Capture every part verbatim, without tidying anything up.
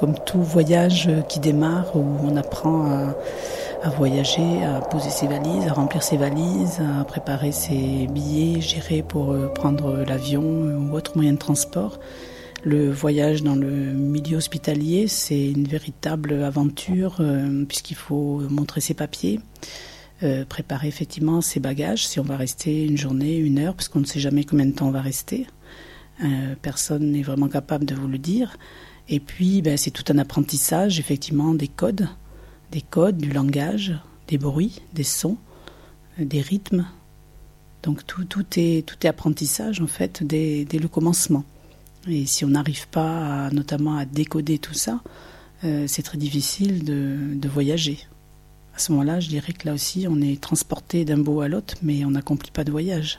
comme tout voyage qui démarre, où on apprend à, à voyager, à poser ses valises, à remplir ses valises, à préparer ses billets, gérer pour prendre l'avion ou autre moyen de transport. Le voyage dans le milieu hospitalier, c'est une véritable aventure euh, puisqu'il faut montrer ses papiers, euh, préparer effectivement ses bagages, si on va rester une journée, une heure, parce qu'on ne sait jamais combien de temps on va rester. Euh, personne n'est vraiment capable de vous le dire. Et puis, ben, c'est tout un apprentissage, effectivement, des codes, des codes, du langage, des bruits, des sons, euh, des rythmes. Donc tout, tout, est, tout est apprentissage, en fait, dès, dès le commencement. Et si on n'arrive pas, à, notamment, à décoder tout ça, euh, c'est très difficile de, de voyager. À ce moment-là, je dirais que là aussi, on est transporté d'un bout à l'autre, mais on n'accomplit pas de voyage.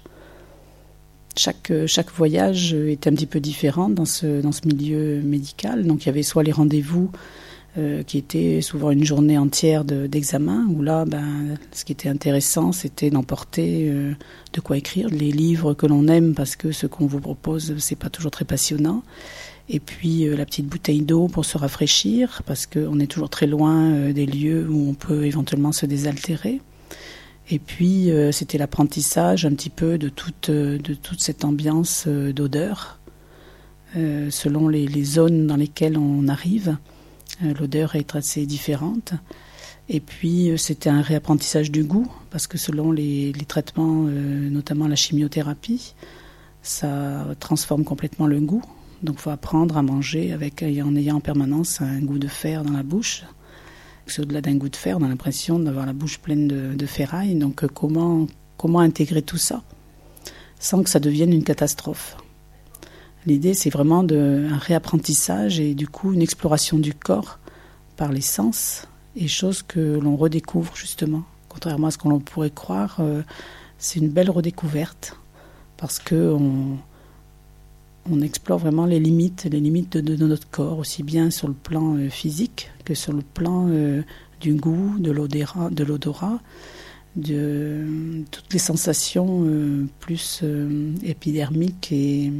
Chaque, chaque voyage est un petit peu différent dans ce, dans ce milieu médical. Donc il y avait soit les rendez-vous euh, qui étaient souvent une journée entière de, d'examen, où là, ben, ce qui était intéressant, c'était d'emporter euh, de quoi écrire, les livres que l'on aime, parce que ce qu'on vous propose, c'est pas toujours très passionnant. Et puis euh, la petite bouteille d'eau pour se rafraîchir, parce qu'on est toujours très loin euh, des lieux où on peut éventuellement se désaltérer. Et puis euh, c'était l'apprentissage un petit peu de toute, de toute cette ambiance euh, d'odeur, euh, selon les, les zones dans lesquelles on arrive. Euh, l'odeur est assez différente. Et puis euh, c'était un réapprentissage du goût, parce que selon les, les traitements, euh, notamment la chimiothérapie, ça transforme complètement le goût. Donc il faut apprendre à manger avec, en ayant en permanence un goût de fer dans la bouche. C'est au-delà d'un goût de fer, on a l'impression d'avoir la bouche pleine de, de ferraille. Donc euh, comment, comment intégrer tout ça sans que ça devienne une catastrophe? L'idée, c'est vraiment de, un réapprentissage et du coup une exploration du corps par les sens, et choses que l'on redécouvre justement. Contrairement à ce qu'on pourrait croire, euh, c'est une belle redécouverte parce qu'on on explore vraiment les limites, les limites de, de notre corps, aussi bien sur le plan euh, physique que sur le plan euh, du goût, de l'odorat, de l'odorat, de euh, toutes les sensations euh, plus euh, épidermiques et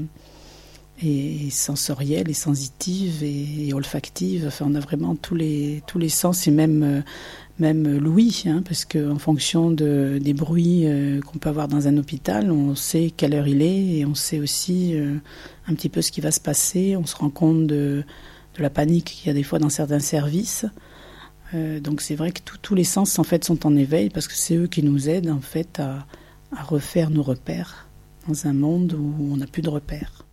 et sensorielles, et sensitives, et, et olfactives. Enfin, on a vraiment tous les, tous les sens, et même, même l'ouïe, hein, parce qu'en fonction de, des bruits euh, qu'on peut avoir dans un hôpital, on sait quelle heure il est, et on sait aussi euh, un petit peu ce qui va se passer. On se rend compte de, de la panique qu'il y a des fois dans certains services. Euh, donc c'est vrai que tous les sens en fait, sont en éveil, parce que c'est eux qui nous aident en fait, à, à refaire nos repères dans un monde où on n'a plus de repères.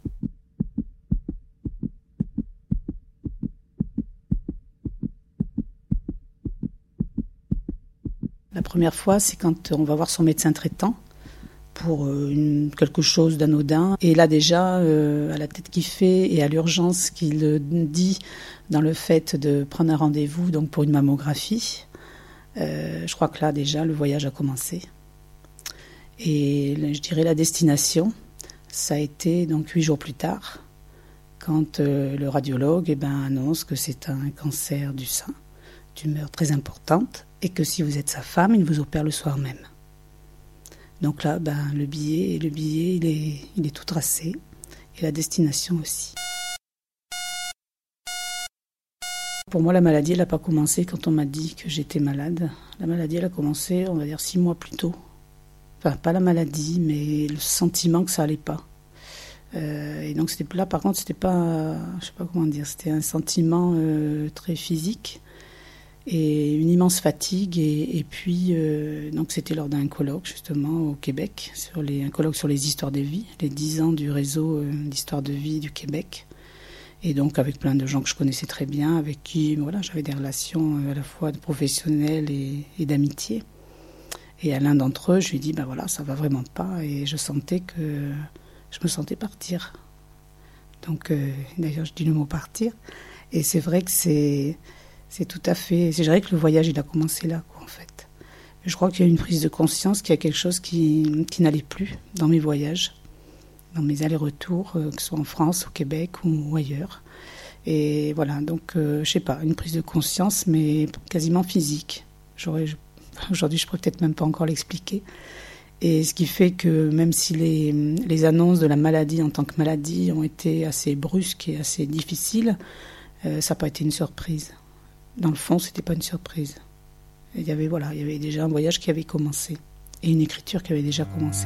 La première fois, c'est quand on va voir son médecin traitant pour une, quelque chose d'anodin. Et là déjà, euh, à la tête qu'il fait et à l'urgence qu'il dit dans le fait de prendre un rendez-vous donc pour une mammographie, euh, je crois que là déjà, le voyage a commencé. Et je dirais la destination, ça a été donc huit jours plus tard, quand euh, le radiologue eh ben, annonce que c'est un cancer du sein, tumeur très importante, et que si vous êtes sa femme, il vous opère le soir même. Donc là, ben, le billet, le billet il est, il est tout tracé, et la destination aussi. Pour moi, la maladie, elle n'a pas commencé quand on m'a dit que j'étais malade. La maladie, elle a commencé, on va dire, six mois plus tôt. Enfin, pas la maladie, mais le sentiment que ça allait pas. Euh, et donc, c'était, là, par contre, c'était pas, je sais pas comment dire, c'était un sentiment euh, très physique. Et une immense fatigue, et, et puis euh, donc c'était lors d'un colloque justement au Québec, sur les, un colloque sur les histoires de vie, les dix ans du réseau euh, d'histoire de vie du Québec, et donc avec plein de gens que je connaissais très bien, avec qui voilà, j'avais des relations euh, à la fois de professionnelles et, et d'amitié. Et à l'un d'entre eux, je lui ai dit, ben voilà, ça va vraiment pas, et je sentais que je me sentais partir. Donc euh, d'ailleurs je dis le mot partir, et c'est vrai que c'est C'est tout à fait... C'est vrai que le voyage, il a commencé là, quoi, en fait. Je crois qu'il y a une prise de conscience qu'il y a quelque chose qui, qui n'allait plus dans mes voyages, dans mes allers-retours, euh, que ce soit en France, au Québec ou, ou ailleurs. Et voilà, donc, euh, je sais pas, une prise de conscience, mais quasiment physique. J'aurais, je, aujourd'hui, je pourrais peut-être même pas encore l'expliquer. Et ce qui fait que même si les, les annonces de la maladie en tant que maladie ont été assez brusques et assez difficiles, euh, ça n'a pas été une surprise. Dans le fond, c'était pas une surprise. Il y avait, voilà, il y avait déjà un voyage qui avait commencé et une écriture qui avait déjà commencé.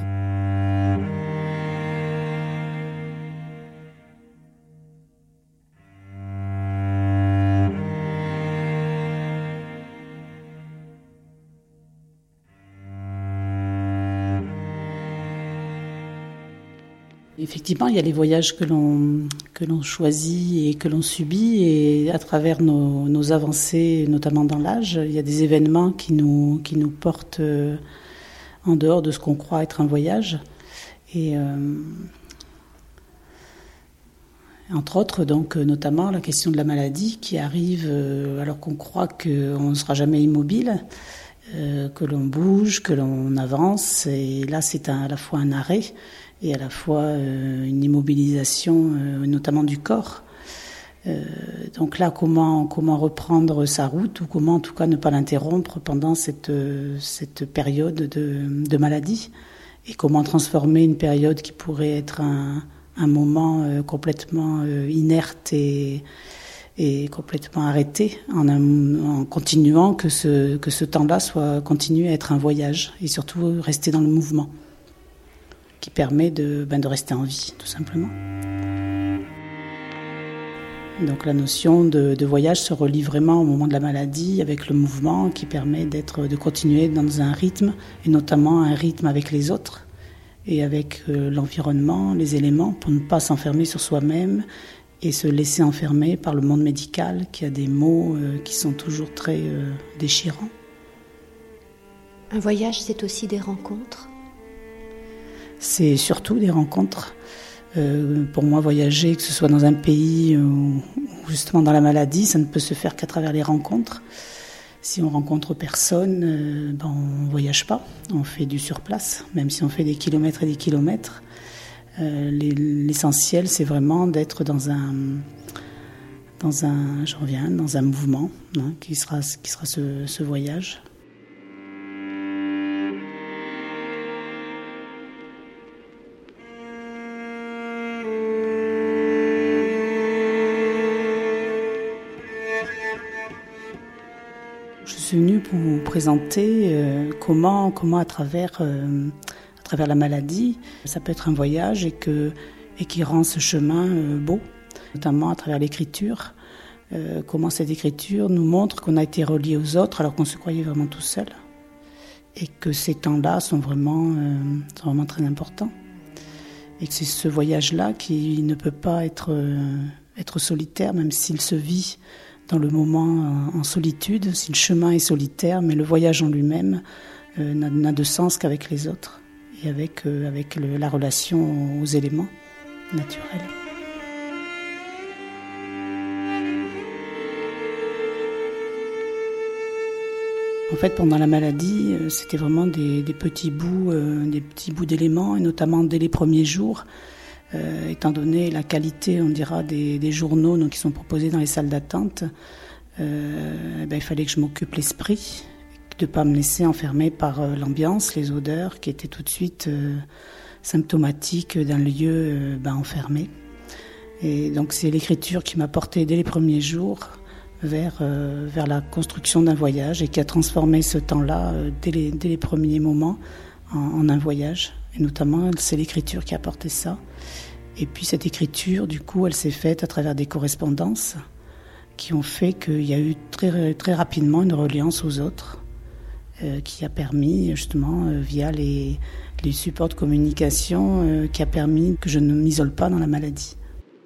Effectivement, il y a les voyages que l'on, que l'on choisit et que l'on subit, et à travers nos, nos avancées, notamment dans l'âge, il y a des événements qui nous, qui nous portent en dehors de ce qu'on croit être un voyage. Et euh, entre autres, donc, notamment la question de la maladie qui arrive euh, alors qu'on croit qu'on ne sera jamais immobile, euh, que l'on bouge, que l'on avance, et là c'est un, à la fois un arrêt et à la fois euh, une immobilisation, euh, notamment du corps. Euh, donc là, comment comment reprendre sa route, ou comment en tout cas ne pas l'interrompre pendant cette cette période de, de maladie, et comment transformer une période qui pourrait être un, un moment euh, complètement euh, inerte et et complètement arrêté en, un, en continuant que ce que ce temps-là soit continue à être un voyage, et surtout rester dans le mouvement, qui permet de, ben de rester en vie, tout simplement. Donc la notion de, de voyage se relie vraiment au moment de la maladie, avec le mouvement qui permet d'être, de continuer dans un rythme, et notamment un rythme avec les autres, et avec euh, l'environnement, les éléments, pour ne pas s'enfermer sur soi-même, et se laisser enfermer par le monde médical, qui a des mots euh, qui sont toujours très euh, déchirants. Un voyage, c'est aussi des rencontres ? C'est surtout des rencontres. Euh, pour moi, voyager, que ce soit dans un pays ou, ou justement dans la maladie, ça ne peut se faire qu'à travers les rencontres. Si on rencontre personne, euh, ben on ne voyage pas, on fait du surplace, même si on fait des kilomètres et des kilomètres. Euh, l'essentiel, c'est vraiment d'être dans un, dans un, je reviens, dans un mouvement, hein, qui sera, qui sera ce, ce voyage. Je suis venue pour vous présenter euh, comment, comment à travers, euh, à travers la maladie, ça peut être un voyage, et, que, et qui rend ce chemin euh, beau, notamment à travers l'écriture. Euh, comment cette écriture nous montre qu'on a été reliés aux autres alors qu'on se croyait vraiment tout seul, et que ces temps-là sont vraiment, euh, sont vraiment très importants. Et que c'est ce voyage-là qui ne peut pas être, euh, être solitaire, même s'il se vit dans le moment en solitude, si le chemin est solitaire, mais le voyage en lui-même euh, n'a, n'a de sens qu'avec les autres, et avec, euh, avec le, la relation aux éléments naturels. En fait, pendant la maladie, c'était vraiment des, des petits bouts, euh, des petits bouts d'éléments, et notamment dès les premiers jours, Euh, étant donné la qualité, on dira, des, des journaux donc, qui sont proposés dans les salles d'attente, euh, ben, il fallait que je m'occupe l'esprit, de ne pas me laisser enfermer par euh, l'ambiance, les odeurs qui étaient tout de suite euh, symptomatiques d'un lieu euh, ben, enfermé. Et donc c'est l'écriture qui m'a porté dès les premiers jours vers, euh, vers la construction d'un voyage, et qui a transformé ce temps-là euh, dès, les, dès les premiers moments en, en un voyage. Et notamment, c'est l'écriture qui a apporté ça. Et puis cette écriture, du coup, elle s'est faite à travers des correspondances qui ont fait qu'il y a eu très, très rapidement une reliance aux autres, euh, qui a permis, justement, euh, via les, les supports de communication, euh, qui a permis que je ne m'isole pas dans la maladie.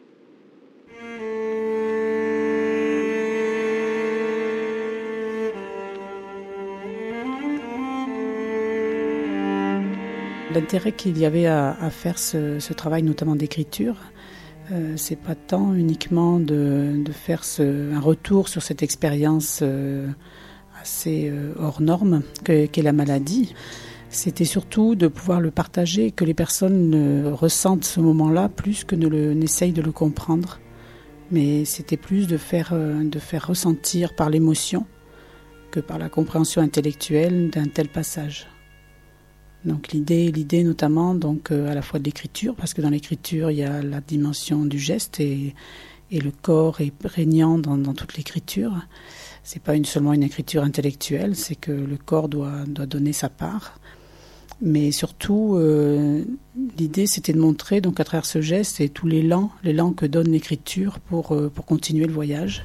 L'intérêt qu'il y avait à, à faire ce, ce travail, notamment d'écriture, euh, c'est pas tant uniquement de, de faire ce, un retour sur cette expérience euh, assez euh, hors norme que, qu'est la maladie. C'était surtout de pouvoir le partager, que les personnes euh, ressentent ce moment-là plus que ne le, n'essayent de le comprendre. Mais c'était plus de faire, euh, de faire ressentir par l'émotion que par la compréhension intellectuelle d'un tel passage. Donc l'idée, l'idée notamment donc euh, à la fois de l'écriture, parce que dans l'écriture il y a la dimension du geste, et, et le corps est prégnant dans, dans toute l'écriture. C'est pas une, seulement une écriture intellectuelle, c'est que le corps doit, doit donner sa part. Mais surtout, euh, l'idée c'était de montrer donc à travers ce geste et tout l'élan, l'élan que donne l'écriture pour, euh, pour continuer le voyage.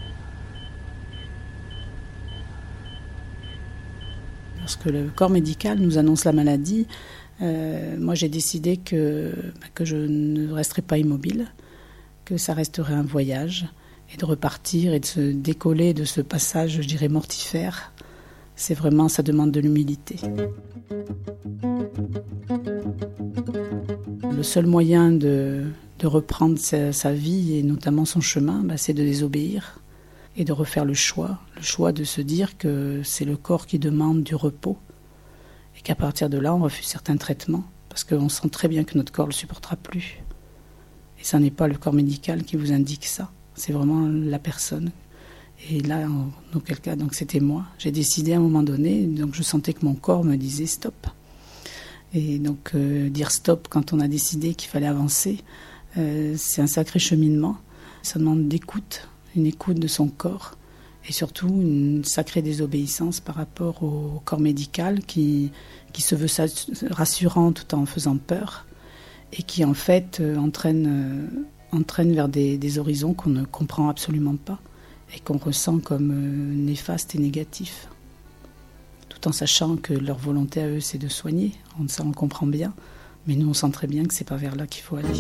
Lorsque le corps médical nous annonce la maladie, euh, moi j'ai décidé que, que je ne resterais pas immobile, que ça resterait un voyage, et de repartir et de se décoller de ce passage, je dirais, mortifère. C'est vraiment, ça demande de l'humilité. Le seul moyen de, de reprendre sa, sa vie et notamment son chemin, bah, c'est de désobéir et de refaire le choix. Le choix de se dire que c'est le corps qui demande du repos et qu'à partir de là, on refuse certains traitements parce qu'on sent très bien que notre corps ne le supportera plus. Et ça n'est pas le corps médical qui vous indique ça, c'est vraiment la personne. Et là, en auquel cas, donc c'était moi. J'ai décidé à un moment donné, donc je sentais que mon corps me disait stop. Et donc euh, dire stop quand on a décidé qu'il fallait avancer, euh, c'est un sacré cheminement. Ça demande d'écoute, une écoute de son corps et surtout une sacrée désobéissance par rapport au corps médical qui, qui se veut rassurant tout en faisant peur et qui en fait euh, entraîne, euh, entraîne vers des, des horizons qu'on ne comprend absolument pas et qu'on ressent comme euh, néfastes et négatifs. Tout en sachant que leur volonté à eux, c'est de soigner. On, ça, on comprend bien, mais nous, on sent très bien que c'est pas vers là qu'il faut aller.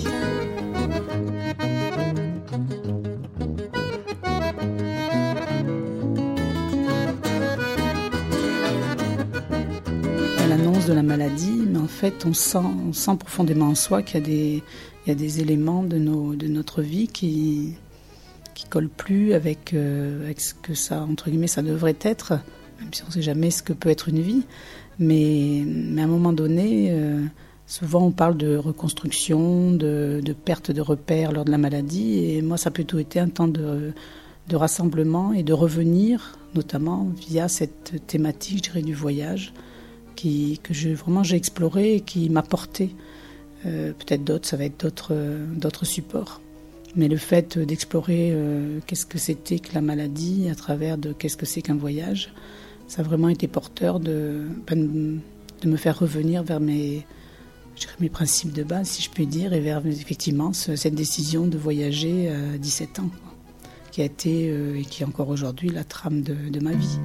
À l'annonce de la maladie, mais en fait, on sent, on sent profondément en soi qu'il y a des, il y a des éléments de, nos, de notre vie qui qui collent plus avec, euh, avec ce que ça, entre guillemets, ça devrait être, même si on ne sait jamais ce que peut être une vie. Mais, mais à un moment donné, euh, souvent on parle de reconstruction, de, de perte de repères lors de la maladie. Et moi, ça a plutôt été un temps de, de rassemblement et de revenir, notamment via cette thématique, je dirais, du voyage, qui, que je, vraiment j'ai exploré et qui m'a porté. Euh, peut-être d'autres, ça va être d'autres, euh, d'autres supports. Mais le fait d'explorer euh, qu'est-ce que c'était que la maladie à travers de qu'est-ce que c'est qu'un voyage, ça a vraiment été porteur de, de me faire revenir vers mes, je dirais mes principes de base, si je puis dire, et vers effectivement ce, cette décision de voyager à dix-sept ans, quoi, qui a été euh, et qui est encore aujourd'hui la trame de, de ma vie.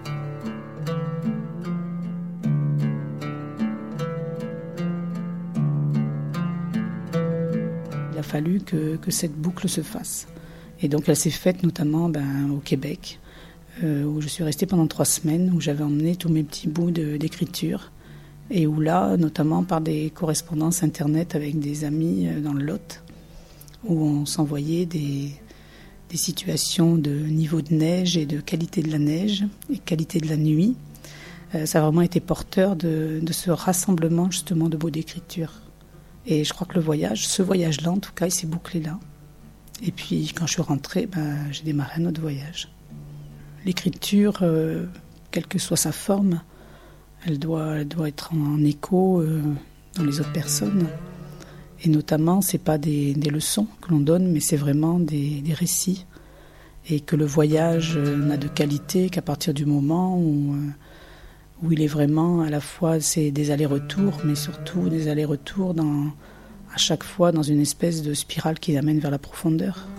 Il a fallu que, que cette boucle se fasse. Et donc elle s'est faite notamment ben, au Québec, euh, où je suis restée pendant trois semaines, où j'avais emmené tous mes petits bouts de, d'écriture, et où là, notamment par des correspondances internet avec des amis dans le Lot, où on s'envoyait des, des situations de niveau de neige et de qualité de la neige et qualité de la nuit. Euh, ça a vraiment été porteur de, de ce rassemblement justement de bouts d'écriture. Et je crois que le voyage, ce voyage-là, en tout cas, il s'est bouclé là. Et puis, quand je suis rentrée, ben, j'ai démarré un autre voyage. L'écriture, euh, quelle que soit sa forme, elle doit, elle doit être en écho euh, dans les autres personnes. Et notamment, ce n'est pas des, des leçons que l'on donne, mais c'est vraiment des, des récits. Et que le voyage euh, n'a de qualité qu'à partir du moment où... Euh, où il est vraiment, à la fois, c'est des allers-retours, mais surtout des allers-retours dans, à chaque fois dans une espèce de spirale qui amène vers la profondeur.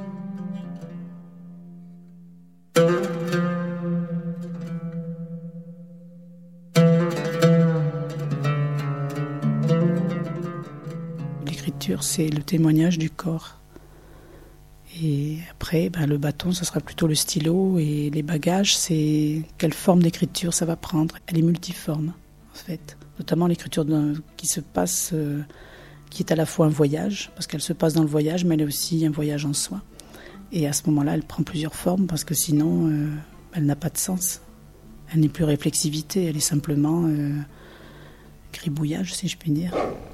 L'écriture, c'est le témoignage du corps. Et après, ben, le bâton, ce sera plutôt le stylo. Et les bagages, c'est quelle forme d'écriture ça va prendre. Elle est multiforme, en fait. Notamment l'écriture qui se passe, euh, qui est à la fois un voyage, parce qu'elle se passe dans le voyage, mais elle est aussi un voyage en soi. Et à ce moment-là, elle prend plusieurs formes, parce que sinon, euh, elle n'a pas de sens. Elle n'est plus réflexivité, elle est simplement euh, gribouillage, si je puis dire.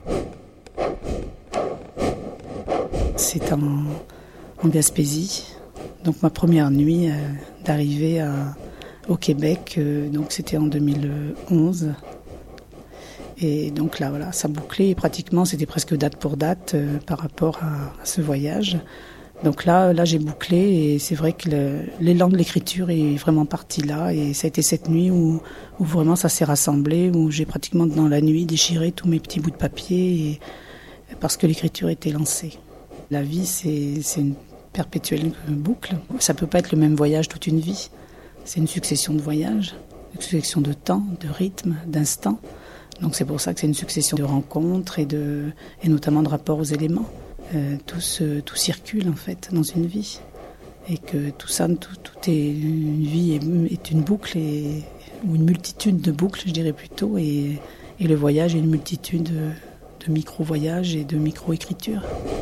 C'est en... en Gaspésie. Donc ma première nuit euh, d'arrivée à, au Québec, euh, donc c'était en deux mille onze. Et donc là, voilà, ça bouclait et pratiquement c'était presque date pour date euh, par rapport à, à ce voyage. Donc là, là j'ai bouclé et c'est vrai que le, l'élan de l'écriture est vraiment parti là. Et ça a été cette nuit où, où vraiment ça s'est rassemblé, où j'ai pratiquement dans la nuit déchiré tous mes petits bouts de papier et, parce que l'écriture était lancée. La vie, c'est, c'est une perpétuelle boucle. Ça ne peut pas être le même voyage toute une vie. C'est une succession de voyages, une succession de temps, de rythmes, d'instants. Donc c'est pour ça que c'est une succession de rencontres et, de, et notamment de rapports aux éléments. Euh, tout, se, tout circule en fait dans une vie et que tout ça, tout, tout est une vie est, est une boucle et, ou une multitude de boucles, je dirais plutôt, et, et le voyage est une multitude de, de micro-voyages et de micro-écritures.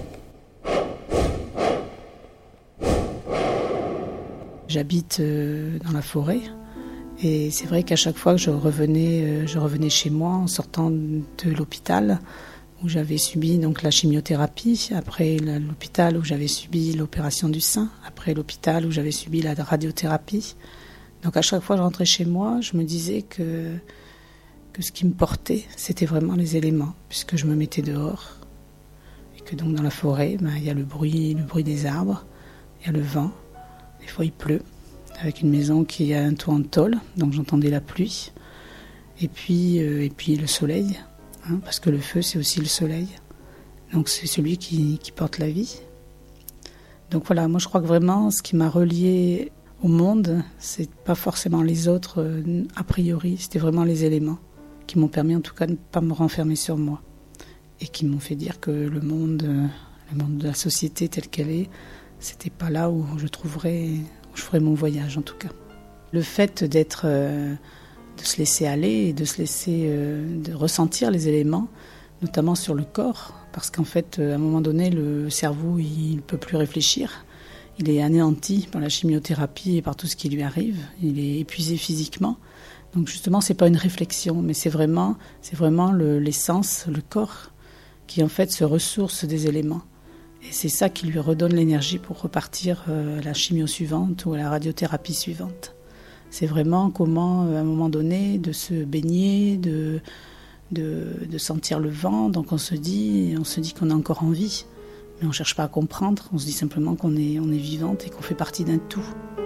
J'habite euh, dans la forêt et c'est vrai qu'à chaque fois que je revenais, euh, je revenais chez moi en sortant de l'hôpital, où j'avais subi donc la chimiothérapie, après l'hôpital où j'avais subi l'opération du sein, après l'hôpital où j'avais subi la radiothérapie. Donc à chaque fois que je rentrais chez moi, je me disais que, que ce qui me portait, c'était vraiment les éléments, puisque je me mettais dehors. Et que donc dans la forêt, ben, il y a le bruit, le bruit des arbres, il y a le vent, des fois il pleut, avec une maison qui a un toit en tôle, donc j'entendais la pluie, et puis, euh, et puis le soleil. Hein, parce que le feu, c'est aussi le soleil. Donc c'est celui qui, qui porte la vie. Donc voilà, moi je crois que vraiment, ce qui m'a relié au monde, c'est pas forcément les autres euh, a priori, c'était vraiment les éléments qui m'ont permis en tout cas de ne pas me renfermer sur moi et qui m'ont fait dire que le monde, euh, le monde de la société telle qu'elle est, c'était pas là où je trouverais, où je ferais mon voyage en tout cas. Le fait d'être... Euh, de se laisser aller et de se laisser euh, de ressentir les éléments, notamment sur le corps, parce qu'en fait, à un moment donné, le cerveau, il ne peut plus réfléchir. Il est anéanti par la chimiothérapie et par tout ce qui lui arrive. Il est épuisé physiquement. Donc justement, c'est pas une réflexion, mais c'est vraiment, c'est vraiment le, l'essence, le corps, qui en fait se ressource des éléments. Et c'est ça qui lui redonne l'énergie pour repartir euh, à la chimio suivante ou à la radiothérapie suivante. C'est vraiment comment, à un moment donné, de se baigner, de, de, de sentir le vent. Donc on se dit, on se dit qu'on est encore en vie, mais on ne cherche pas à comprendre. On se dit simplement qu'on est, on est vivante et qu'on fait partie d'un tout.